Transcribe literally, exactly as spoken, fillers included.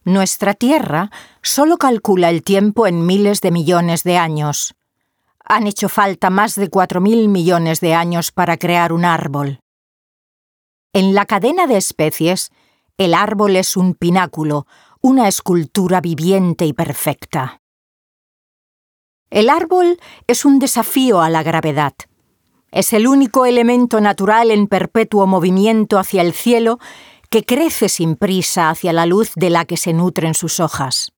Nuestra Tierra solo calcula el tiempo en miles de millones de años. Han hecho falta más de cuatro mil millones de años para crear un árbol. En la cadena de especies, el árbol es un pináculo, una escultura viviente y perfecta. El árbol es un desafío a la gravedad. Es el único elemento natural en perpetuo movimiento hacia el cielo que crece sin prisa hacia la luz de la que se nutren sus hojas.